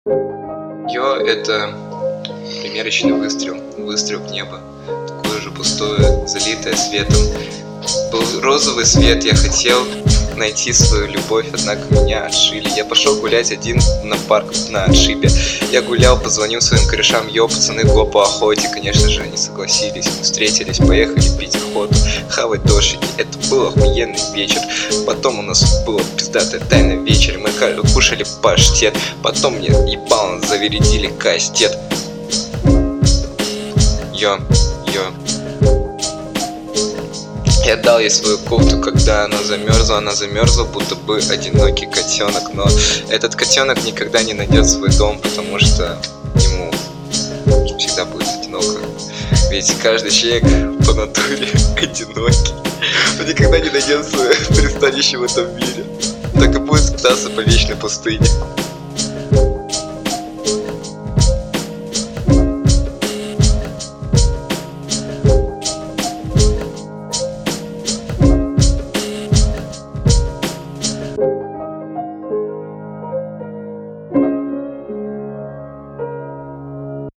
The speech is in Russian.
Йо, это примерочный выстрел. Выстрел в небо. Такое же пустое, залитое светом. Был розовый свет, я хотел найти свою любовь, однако меня отшили. Я пошел гулять один на парк на отшибе. Я гулял, позвонил своим корешам: йо, пацаны, го по охоте. Конечно же, они согласились. Мы встретились, поехали пить охоту, хавать дошики. Это был охуенный вечер. Потом у нас было пиздатое тайное вечер. Мы кушали паштет. Потом мне ебало завередили кастет. Йо. Я дал ей свою кофту, когда она замерзла, будто бы одинокий котенок. Но этот котенок никогда не найдет свой дом, потому что ему всегда будет одиноко. Ведь каждый человек по натуре одинокий. Он никогда не найдет свое пристанище в этом мире. Так и будет скитаться по вечной пустыне.